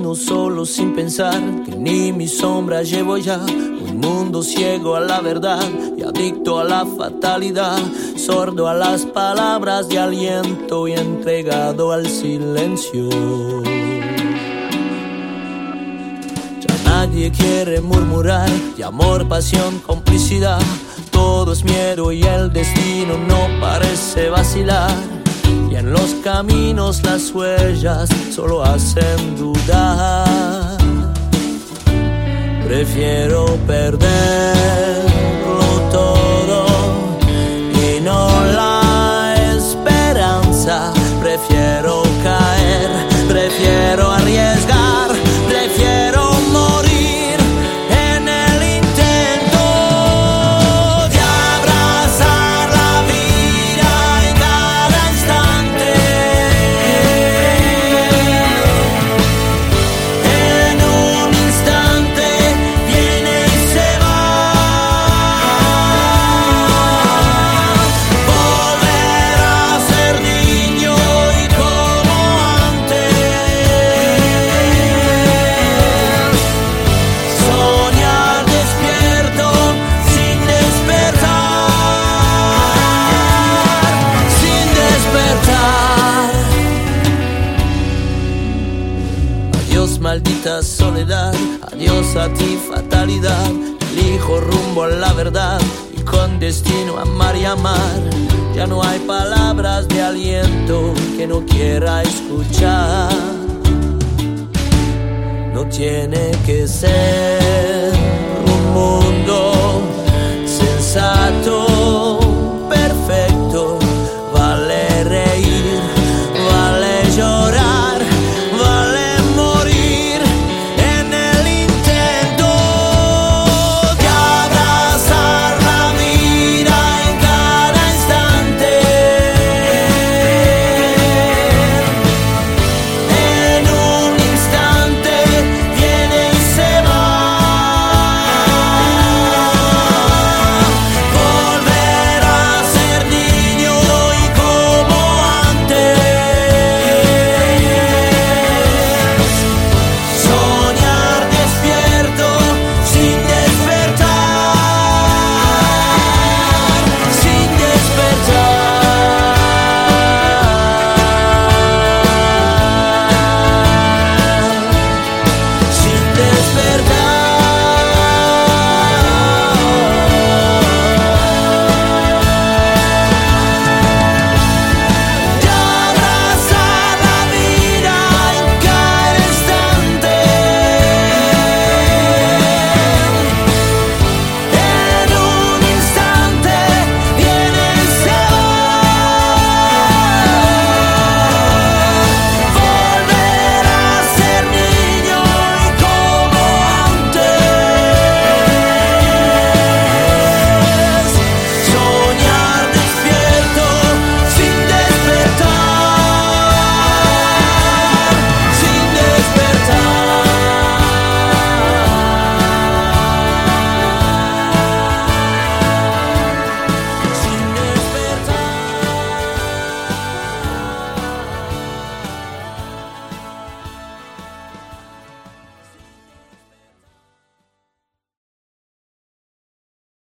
camino solo sin pensar que ni mi sombra llevo ya. Un mundo ciego a la verdad y adicto a la fatalidad, sordo a las palabras de aliento y entregado al silencio. Ya nadie quiere murmurar de amor, pasión, complicidad. Todo es miedo y el destino no parece vacilar. Y en los caminos las huellas solo hacen dudar. Prefiero perderlo todo y no la esperanza. Prefiero caer, prefiero arriesgar, prefiero morir en el intento de abrazar la vida en cada instante. En un instante viene y se va. Volver a ser niño y como antes. Soñar despierto sin despertar. Sin despertar. Adiós maldita soledad, adiós a ti fatalidad. Elijo rumbo a la verdad y con destino a amar y amar. Ya no hay palabras de aliento que no quiera escuchar. No tiene que ser